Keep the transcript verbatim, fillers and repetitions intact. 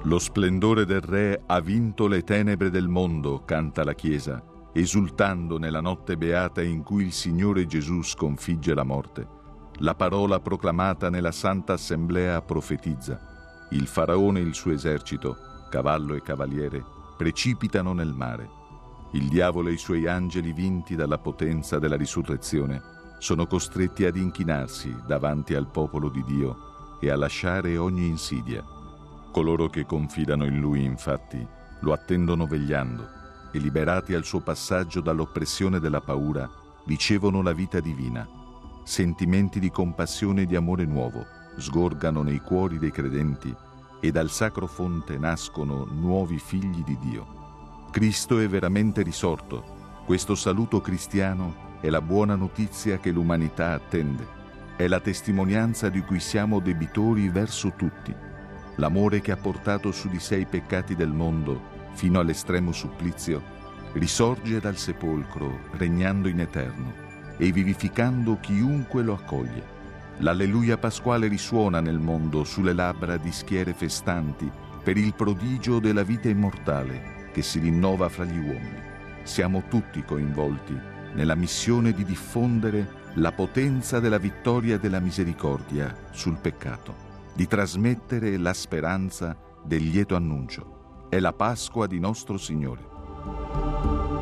Lo splendore del Re ha vinto le tenebre del mondo, canta la Chiesa, esultando nella notte beata in cui il Signore Gesù sconfigge la morte. La parola proclamata nella Santa Assemblea profetizza. Il Faraone e il suo esercito, cavallo e cavaliere, precipitano nel mare. Il diavolo e i suoi angeli, vinti dalla potenza della risurrezione, sono costretti ad inchinarsi davanti al popolo di Dio e a lasciare ogni insidia. Coloro che confidano in Lui, infatti, lo attendono vegliando e, liberati al suo passaggio dall'oppressione della paura, ricevono la vita divina. Sentimenti di compassione e di amore nuovo sgorgano nei cuori dei credenti e dal sacro fonte nascono nuovi figli di Dio. Cristo è veramente risorto. Questo saluto cristiano è la buona notizia che l'umanità attende. È la testimonianza di cui siamo debitori verso tutti. L'amore che ha portato su di sé i peccati del mondo fino all'estremo supplizio risorge dal sepolcro, regnando in eterno e vivificando chiunque lo accoglie. L'alleluia pasquale risuona nel mondo sulle labbra di schiere festanti per il prodigio della vita immortale che si rinnova fra gli uomini. Siamo tutti coinvolti nella missione di diffondere la potenza della vittoria della misericordia sul peccato, di trasmettere la speranza del lieto annuncio. È la Pasqua di nostro Signore.